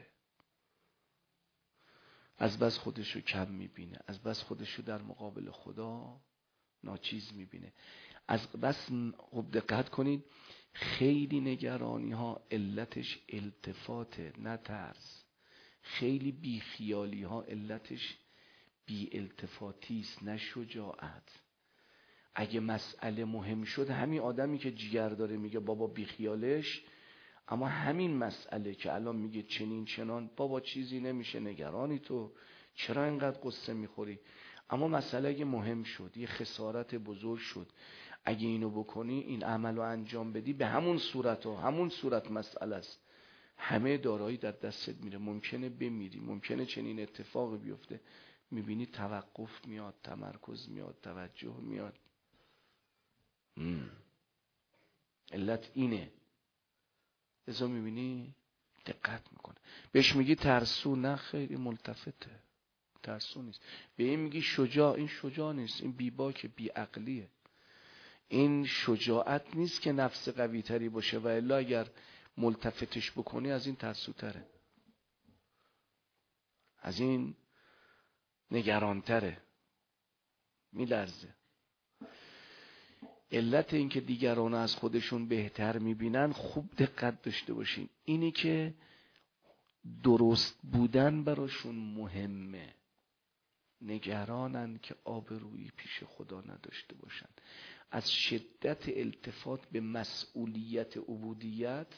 S2: از بس خودشو کم میبینه، از بس خودشو در مقابل خدا ناچیز میبینه. از بس خوب دقت کنید، خیلی نگرانی ها علتش التفاته نه ترس. خیلی بیخیالی ها علتش بی التفاتی است نه شجاعت. اگه مسئله مهم شد، همین آدمی که جیگر داره میگه بابا بیخیالش، اما همین مسئله که الان میگه چنین چنان، بابا چیزی نمیشه، نگرانی تو، چرا اینقدر قصه میخوری؟ اما مسئله اگه مهم شد، یه خسارت بزرگ شد، اگه اینو بکنی، این عملو انجام بدی، به همون صورت و همون صورت مسئله است، همه دارایی در دستت میره، ممکنه بمیری، ممکنه چنین اتفاقی بیفته. میبینی توقف میاد، تمرکز میاد، توجه میاد. مم. علت اینه. ازا میبینی دقت میکنه. بهش میگی ترسو، نه خیلی ملتفته، ترسو نیست. به این میگی شجاع، این شجاع نیست، این بیباک، بیعقلیه. این شجاعت نیست که نفس قوی تری باشه، و الا اگر ملتفتش بکنی از این ترسو تره، از این نگران تره، میلرزه. علت این که دیگران از خودشون بهتر میبینن، خوب دقت داشته باشین، اینی که درست بودن براشون مهمه، نگرانن که آبرویی پیش خدا نداشته باشن. از شدت التفات به مسئولیت عبودیت،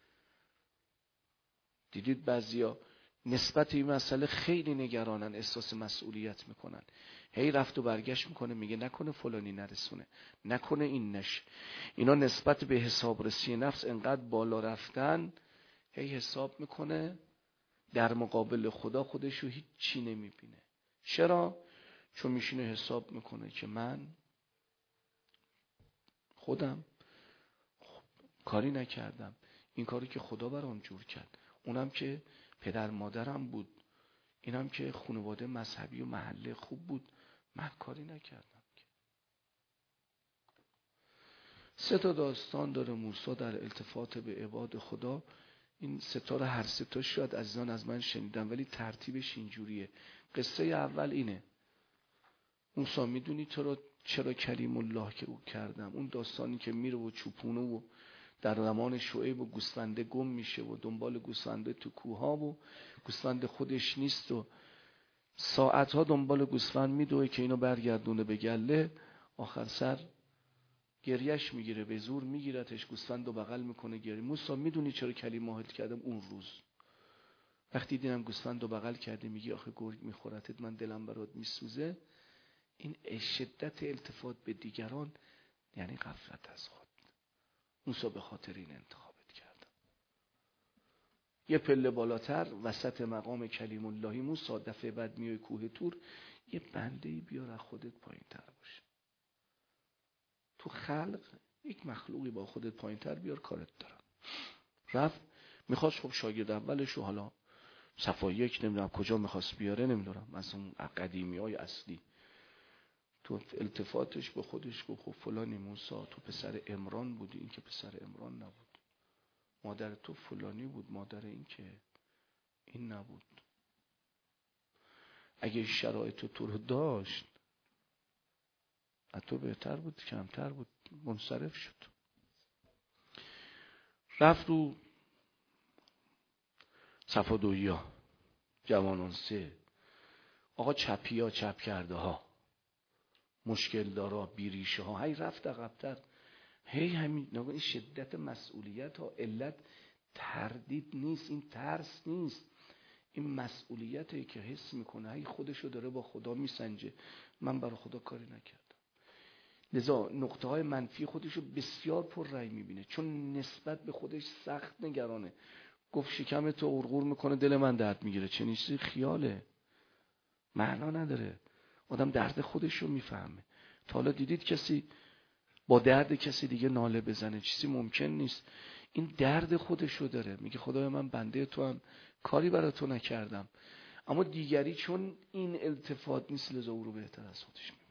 S2: دیدید بعضیا نسبت این مسئله خیلی نگرانن، احساس مسئولیت میکنن، هی رفت و برگشت میکنه، میگه نکنه فلانی نرسونه، نکنه این نش. اینا نسبت به حسابرسی نفس انقدر بالا رفتن، هی حساب میکنه، در مقابل خدا خودشو هیچ چی نمیبینه. چرا؟ چون میشینه حساب میکنه که من خودم خب کاری نکردم، این کاری که خدا برام جور کرد، اونم که پدر مادرم بود، اینم که خانواده مذهبی و محله خوب بود، من کاری نکردم. سه تا داستان داره موسی در التفات به عباد خدا. این سه تا رو هر سه تا شاید عزیزان از من شنیدن، ولی ترتیبش اینجوریه. قصه اول اینه، موسی میدونی تو رو چرا کلیم الله که او کردم؟ اون داستانی که میره و چوپونه و در زمان شعیب و گوسفنده گم میشه و دنبال گوسفنده تو کوها و گوسفند خودش نیست و ساعتها دنبال گوسفند میدوه که اینو برگردونه به گله، آخر سر گریش میگیره، به زور میگیرتش، گوسفند رو بغل میکنه گریه. موسی میدونی چرا کلیم الله کردم؟ اون روز وقتی دیدم گوسفند رو بغل کرده، میگی آخه گرگ میخورتت، من دلم برات میسوزه. این شدت التفات به دیگران یعنی غفلت از خود. موسی به خاطر این انتخابت کردم. یه پله بالاتر وسط مقام کلیم اللهی موسی، دفعه بعد میای کوه تور، یه بنده‌ای بیار از خودت پایین تر باشه. تو خلق یک مخلوقی با خودت پایین تر بیار، کارت دارم. رفت میخواست خب شاگرد اولش و حالا صفا یک نمیدونم کجا میخواست بیاره، نمیدونم از اون قدیمی های اصلی، تو التفاتش به خودش گفت خب فلانی موسی، تو پسر عمران بودی، این که پسر عمران نبود، مادر تو فلانی بود، مادر این که این نبود. اگه شرایط تو رو داشت از تو بهتر بود، کمتر بود. منصرف شد، رفت رو صفا دویا، جوانان سه، آقا چپی ها، چپ کرده ها، مشکل دارا، بیریشه ها، هی رفت عقب‌تر، هی همین. نگاه این شدت مسئولیت ها، علت تردید نیست، این ترس نیست، این مسئولیتی که حس میکنه، هی خودشو داره با خدا میسنجه، من برای خدا کاری نکردم. لذا نقطه های منفی خودشو بسیار پر رأی میبینه، چون نسبت به خودش سخت نگرانه. گفت شکم تو غرغور میکنه، دل من درد میگیره، چه چیزی خیاله، معنا نداره. آدم درد خودشو میفهمه. تا حالا دیدید کسی با درد کسی دیگه ناله بزنه؟ چیزی ممکن نیست. این درد خودشو داره، میگه خدای من بنده تو هم، کاری برای تو نکردم. اما دیگری چون این التفات نیست، لذا او رو بهتر از خودش میبینه.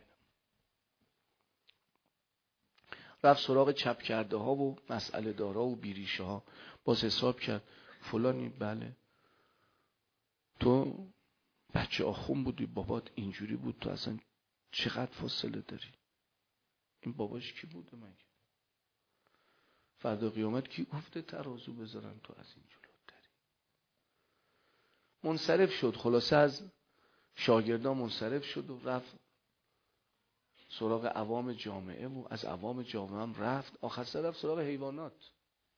S2: رفت سراغ چپ کرده ها و مسئله دارا و بیریشه ها، باز حساب کرد، فلانی بله تو بچه آخون بودی، بابات اینجوری بود، تو اصلا چقدر فاصله داری. این باباش کی بوده مگه؟ فردا قیامت کی گفته ترازو بذارن تو از این جلوتری؟ منصرف شد، خلاصه از شاگردان منصرف شد و رفت سراغ عوام جامعه و از عوام جامعه هم رفت، آخر سر رفت سراغ حیوانات.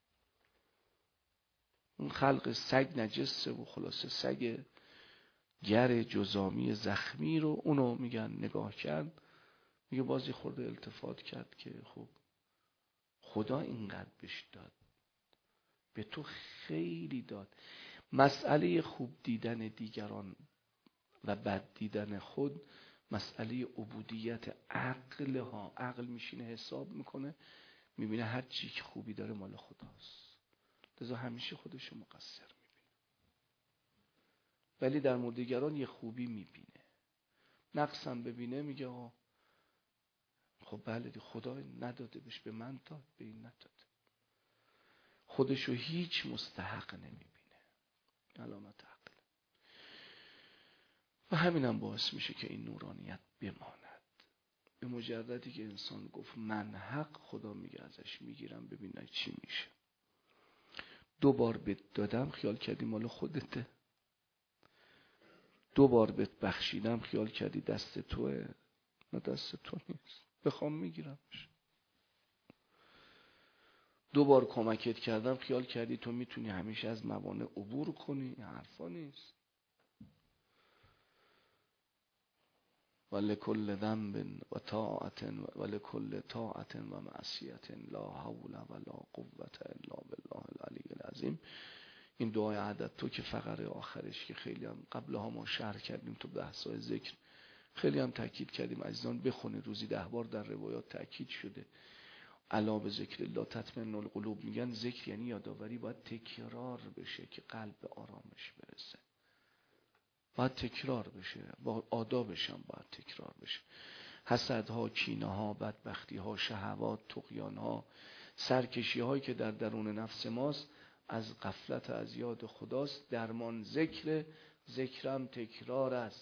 S2: اون خلق سگ نجسه و خلاصه سگ گر جزامی زخمی رو اونو میگن نگاه کرد، میگه بازی خورده التفات کرد که خب خدا اینقدر بهش داد، به تو خیلی داد. مسئله خوب دیدن دیگران و بد دیدن خود مسئله عبودیت عقل ها. عقل میشینه حساب میکنه، میبینه هر چی که خوبی داره مال خداست، لذا همیشه خودشو مقصر میبینه. ولی در مورد دیگران یه خوبی میبینه، نقصم ببینه میگه آه خب بله خدا نداده بهش، به من داد، به این نداده. خودشو هیچ مستحق نمیبینه، علامت عقل. و همینم باعث میشه که این نورانیت بماند. به مجردی که انسان گفت من حق، خدا میگه ازش میگیرم ببینم چی میشه. دو بار بهت دادم خیال کردی مال خودته، دو بار بهت بخشیدم خیال کردی دست توه، نه دست تو نیست، بخوام میگیرمش. دو بار کمکت کردم خیال کردی تو میتونی همیشه از موانع عبور کنی، این حرفا نیست. ولکل ذنب و طاعت ولکل طاعت و معصیت لا حول ولا قوة الا بالله العلی العظیم. این دعای عدد تو که فقره آخرش که خیلی هم قبلها ما شرح کردیم تو بحث‌های ذکر، خیلی هم تاکید کردیم عزیزان بخونید، روزی ده بار در روایات تاکید شده. الا به ذکر الله تطمئن القلوب، میگن ذکر یعنی یادآوری باید تکرار بشه که قلب به آرامش برسه، باید تکرار بشه، با آدابش هم باید تکرار بشه. حسدها، کینه‌ها، بدبختی‌ها، شهوات، طغیان‌ها، سرکشی‌هایی که در درون نفس ماست از غفلت از یاد خداست. درمان ذکر، ذکرم تکرار است،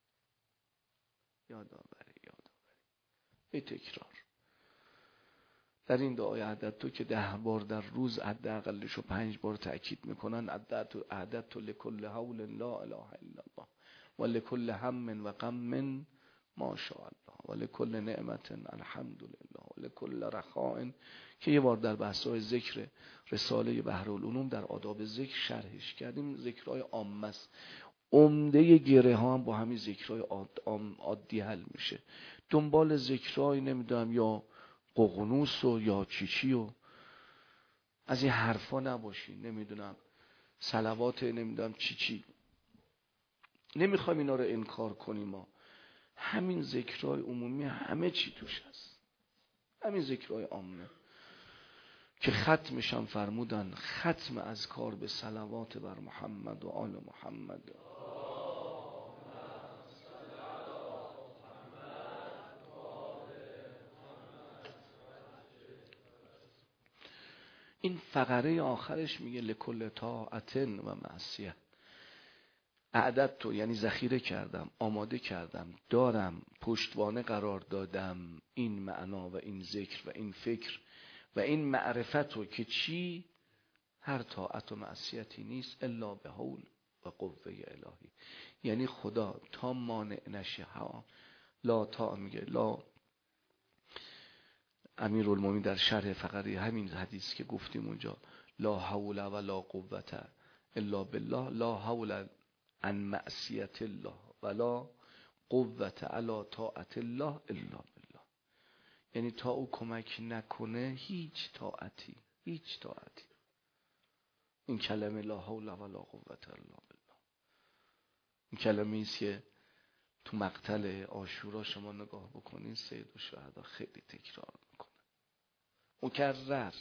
S2: یادآوری یادآوری به تکرار. در این دعای عدد تو که ده بار در روز حداقلش رو پنج بار تأکید میکنن، عدد عدد تو لکل حول لا اله الا الله و لکل هم و غم ما شاء الله و لکل نعمت الحمد لله و لکل رخاء، که یه بار در بحث‌های ذکر رساله بحرالعلوم در آداب ذکر شرحش کردیم. ذکرهای عامه است، عمده گره ها هم با همین ذکرهای عادی حل میشه. دنبال ذکرهای نمیدونم یا ققنوس و یا چیچی و از این حرفا نباشین، نمیدونم صلوات نمیدونم چی چی، نمیخوایم اینا رو انکار کنیم. ما همین ذکرهای عمومی همه چی توش هست، همین ذکرهای عامه که ختمش هم فرمودن ختم اذکار به صلوات بر محمد و آل محمد. این فقره آخرش میگه لکل طاعت و معصیه. اعدد تو یعنی ذخیره کردم، آماده کردم، دارم، پشتوانه قرار دادم این معنا و این ذکر و این فکر و این معرفت رو که چی؟ هر طاعت و معصیتی نیست الا به حول و قوه الهی. یعنی خدا تا مانع نشه ها، لا تا میگه لا. امیرالمومنین در شرح فقره همین حدیث که گفتیم اونجا، لا حول و لا قوة الا بالله، لا حول عن معصیت الله ولا قوة علی طاعت الله الا بالله. یعنی تا او کمک نکنه هیچ طاعتی، هیچ طاعتی. این کلمه لا حول ولا قوة الا بالله، این کلمه ایست که تو مقتل عاشورا شما نگاه بکنین سید الشهدا خیلی تکرار میکنه، مکرر.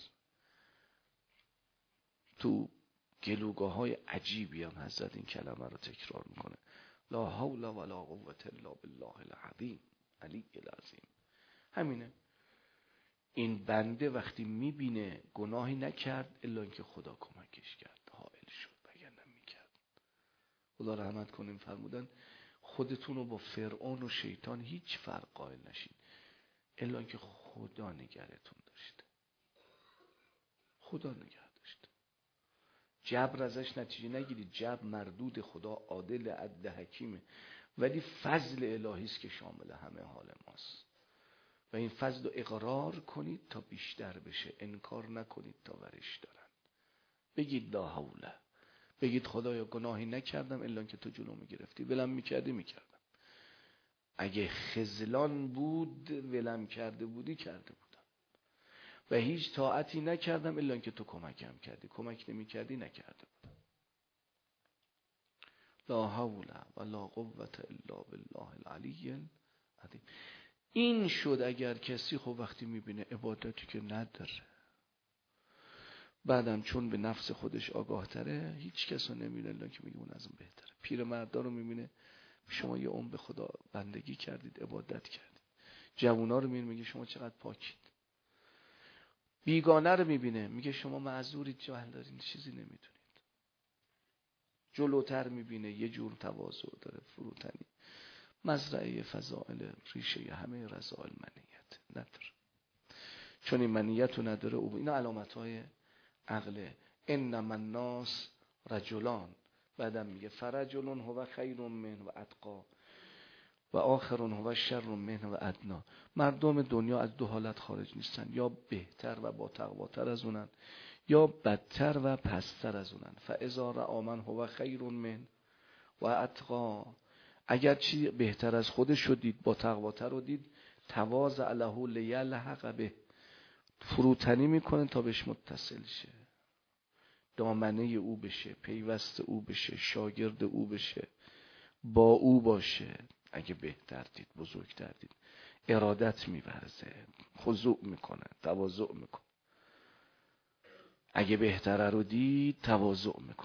S2: تو گلوگاه های عجیبی هم حضرت این کلمه رو تکرار میکنه، لا حول ولا قوة الا بالله العظیم علی العظیم. همینه. این بنده وقتی میبینه گناهی نکرد الا اینکه خدا کمکش کرد، حائل شد، وگرنه میکرد. خدا رحمت کنیم فرمودن خودتون رو با فرعون و شیطان هیچ فرق قائل نشین الا اینکه خدا نگرتون داشته، خدا نگه داشته. جبر ازش نتیجه نگیرید، جبر مردود خدا عادل عدل حکیمه، ولی فضل الهی است که شامل همه حال ماست. و این فضل رو اقرار کنید تا بیشتر بشه، انکار نکنید تا ورش دارن. بگید لا حوله، بگید خدایا گناهی نکردم الا که تو جلومو گرفتی، ولم میکردی میکردم. اگه خذلان بود ولم کرده بودی کرده بودم و هیچ طاعتی نکردم الا که تو کمکم کردی، کمک نمیکردی نکرده بودم. لا حول ولا قوة الا بالله العلی العظیم. این شد اگر کسی خب وقتی میبینه عبادتی که نداره، بعدم چون به نفس خودش آگاه تره هیچ کس رو نمیبینه الا که میگه اون از اون بهتره. پیرمردا رو میبینه شما یه عمر به خدا بندگی کردید، عبادت کردید. جوونا رو میبینه میگه شما چقدر پاکید. بیگانه رو میبینه میگه شما معذورید، جهل دارین، چیزی نمیدونید. جلوتر میبینه یه جور تواضع داره، فروتنی. مزرعه فضائل ریشه همه رضائل منیت نداره. چون این منیت رو نداره، او اینا علامت های عقله. انما الناس رجلان، بعدم میگه فرجلون هو خیر منه و اتقا و آخرون هو شر منه و ادنا. مردم دنیا از دو حالت خارج نیستن، یا بهتر و با تقواتر از اونن یا بدتر و پستر از اونن. فاذا رأى من هو خیر منه و اتقا، اگر چی بهتر از خودش شدید، با تقواتر رو دید، تواضع له لیلحق به، فروتنی میکنه تا بهش متصل شه، دامنه او بشه، پیوست او بشه، شاگرد او بشه، با او باشه. اگه بهتر دید، بزرگتر دید، ارادت میورزه، خضوع میکنه، تواضع میکنه. اگه بهتره رو دید تواضع میکنه.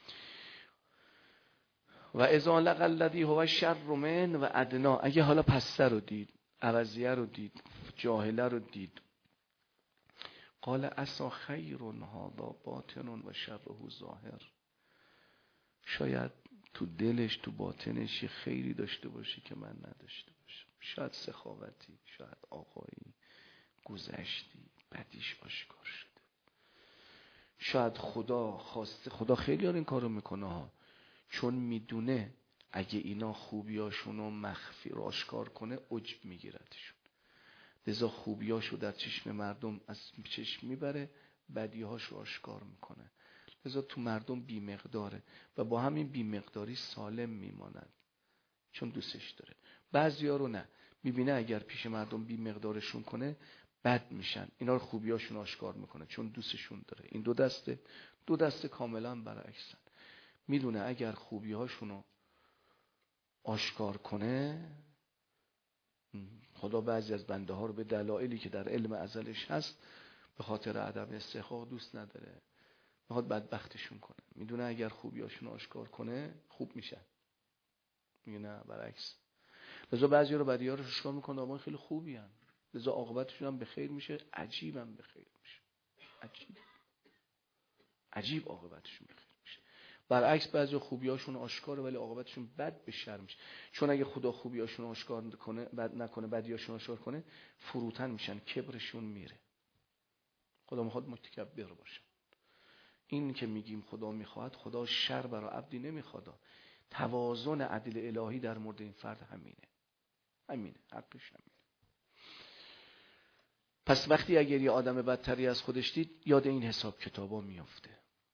S2: و اذا لقى الذی هو شر من و ادنا، اگه حالا پستر رو دید، عوضیه رو دید، جاهله رو دید، قال عسى خیر هذا باطن و شره ظاهر. شاید تو دلش، تو باطنش یه خیری داشته باشه که من نداشته باشم. شاید سخاوتی، شاید آقایی، گذشتی، بدیش آشکار شده. شاید خدا خواسته، خدا خیلی ها این کارو میکنه ها، چون میدونه اگه اینا خوبیاشونو مخفی رو آشکار کنه عجب میگیرتشون، لذا خوبیاشو در چشم مردم از چشم میبره، بدیهاشو آشکار میکنه. لذا تو مردم بیمقداره و با همین بیمقداری سالم میماند، چون دوستش داره. بعضیا رو نه، میبینه اگر پیش مردم بیمقدارشون کنه بد میشن، اینا رو خوبیاشون آشکار میکنه چون دوستشون داره. این دو دسته دو دسته کاملا برعکسن. میدونه اگر خوبیاشونو آشکار کنه، خدا بعضی از بنده ها رو به دلایلی که در علم ازلش هست به خاطر عدم استحقاق دوست نداره، میخواد بدبختشون کنه. میدونه اگر خوبیاشون آشکار کنه خوب میشن، میگه نه برعکس. لذا بعضی رو بدی‌ها رو آشکار میکنه، آقا خیلی خوبی هن، لذا عاقبتشون هم به خیر میشه، عجیب هم به خیر میشه، عجیب عجیب عاقبتشون به خیر میشه. برعکس بعضی خوبیاشون آشکاره ولی عاقبتشون بد به شر میشه، چون اگه خدا خوبیاشون آشکار کنه، بد نکنه، بدیاشون آشکار کنه، فروتن میشن، کبرشون میره. خدا میخواد متکبر باشن. این که میگیم خدا میخواد، خدا شر برای عبدی نمیخواد. توازن عدل الهی در مورد این فرد همینه، همینه، حقش همینه. پس وقتی اگر یه آدم بدتری از خودش دید، یاد این حساب کتابا میفته.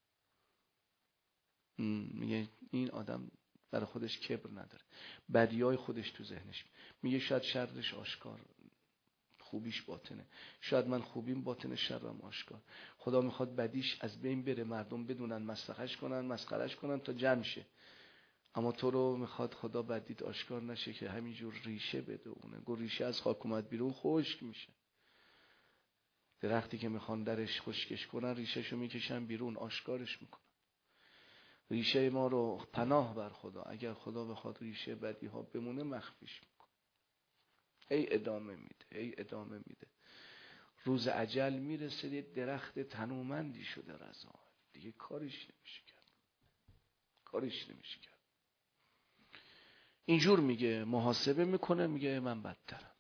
S2: میگه این آدم برای خودش کبر نداره، بدیای خودش تو ذهنش، میگه شاید شرش آشکار، خوبیش باطنه. شاید من خوبیم باطنه، شرم آشکار. خدا میخواد بدیش از بین بره، مردم بدونن، مسخرهش کنن، مسخرهش کنن تا جمع شه. اما تو رو میخواد خدا بدیت آشکار نشه که همینجور ریشه بدونه. گو ریشه از خاک اومد بیرون خشک میشه. درختی که میخوان درش خشکش کنن ریشهشو میکشن بیرون، آشکارش میکنن. ریشه ما رو پناه بر خدا، اگر خدا بخواد ریشه بدی ها بمونه مخفیش میکنه. هی ادامه میده، هی ادامه میده. روز اجل میرسه یه درخت تنومندی شده رضا، دیگه کاریش نمیشه کرد، کاریش نمیشه کرد. اینجور میگه، محاسبه میکنه، میگه من بدترم.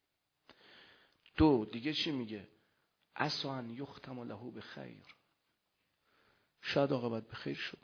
S2: دو دیگه چی میگه؟ عسى ان یختم له بخیر. شاید عاقبت به خیر شد،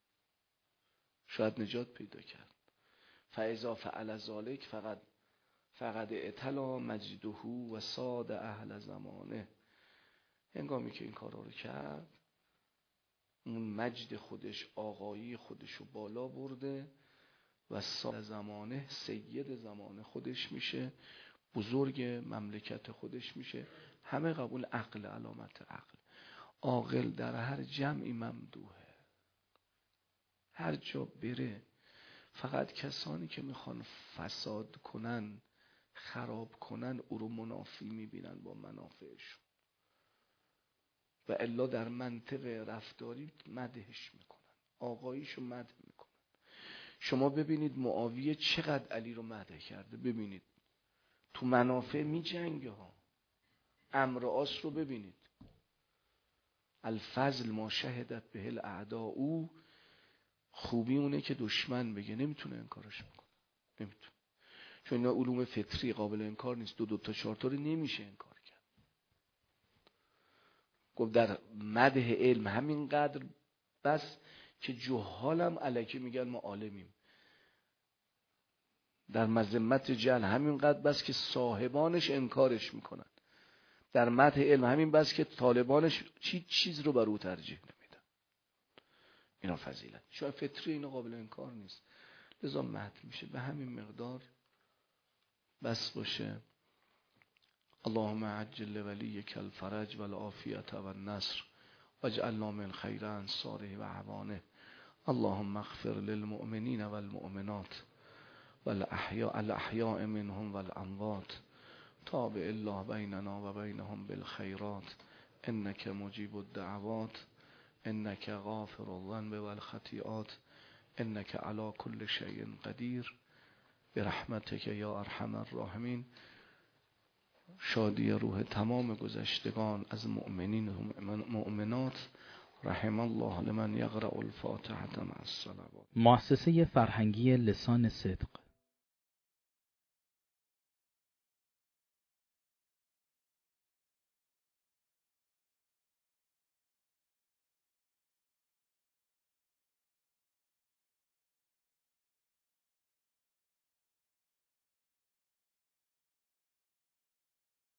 S2: شاید نجات پیدا کرد. فاذا فعل ذلک فقط فقد اعتلا مجده و ساد اهل زمانه. هنگامی که این کارا رو کرد، اون مجد خودش، آقایی خودش رو بالا برده و ساد زمانه، سید زمانه خودش میشه، بزرگ مملکت خودش میشه. همه قبول. عقل، علامت عقل. عاقل در هر جمعی ممدوحه، هر جا بره. فقط کسانی که میخوان فساد کنن، خراب کنن، او رو منافی میبینن با منافعشون، و الا در منطق رفتاری مدحش میکنن، آقاییشو مدح میکنن. شما ببینید معاویه چقدر علی رو مدح کرده، ببینید تو منافع می جنگه ها. امر آس رو ببینید، الفضل ما شهدت به الاعداء. او خوبی اونه که دشمن بگه، نمیتونه انکارش بکنه، نمیتونه، چون اینا علوم فطری قابل انکار نیست. دو دو تا چهار تا رو نمیشه انکار کرد. گفت در مدح علم همینقدر بس که جهالم الکی میگن ما عالمیم، در مذمت جهل همینقدر بس که صاحبانش انکارش میکنن، در مدح علم همین بس که طالبانش چیز چیز رو بر او ترجیح نمیدن. اینا فضیلت شاید فطری، اینا قابل انکار نیست، لذا مدح میشه. به همین مقدار بس باشه. اللهم عجل لولیک الفرج والعافیة والنصر واجعلنا من خیر انصاره و عوانه. اللهم اغفر للمؤمنین والمؤمنات والاحیاء الاحیاء منهم والاموات. تابع الله بیننا و بینهم بالخیرات انک مجیب الدعوات انک غافر الذنب والخطیئات انک علی کل شیء قدیر برحمتک یا ارحم الراحمین. شادی روح تمام گذشتگان از مؤمنین و مؤمنات. رحم الله لمن یقرأ الفاتحة مع الصلوات.
S3: مؤسسه فرهنگی لسان صدق